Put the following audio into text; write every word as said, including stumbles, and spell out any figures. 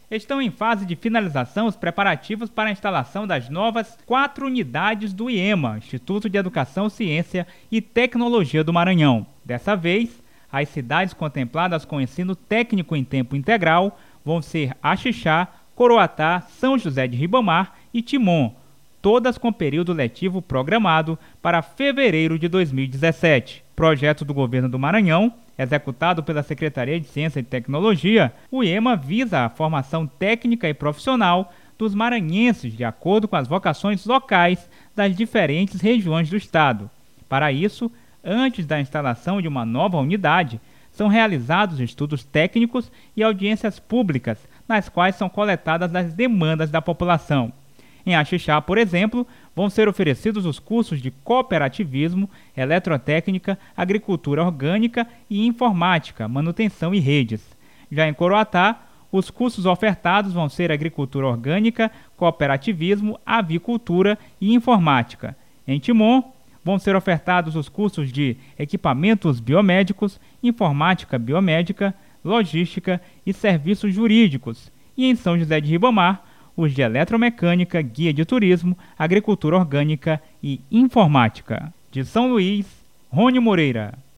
Estão em fase de finalização os preparativos para a instalação das novas quatro unidades do IEMA, Instituto de Educação, Ciência e Tecnologia do Maranhão. Dessa vez, as cidades contempladas com ensino técnico em tempo integral vão ser Axixá, Coroatá, São José de Ribamar e Timon, todas com período letivo programado para fevereiro de dois mil e dezessete. Projeto do Governo do Maranhão, executado pela Secretaria de Ciência e Tecnologia, o IEMA visa a formação técnica e profissional dos maranhenses de acordo com as vocações locais das diferentes regiões do estado. Para isso, antes da instalação de uma nova unidade, são realizados estudos técnicos e audiências públicas, nas quais são coletadas as demandas da população. Em Axixá, por exemplo, vão ser oferecidos os cursos de cooperativismo, eletrotécnica, agricultura orgânica e informática, manutenção e redes. Já em Coroatá, os cursos ofertados vão ser agricultura orgânica, cooperativismo, avicultura e informática. Em Timon, vão ser ofertados os cursos de equipamentos biomédicos, informática biomédica, logística e serviços jurídicos. E em São José de Ribamar, os de eletromecânica, guia de turismo, agricultura orgânica e informática. De São Luís, Rony Moreira.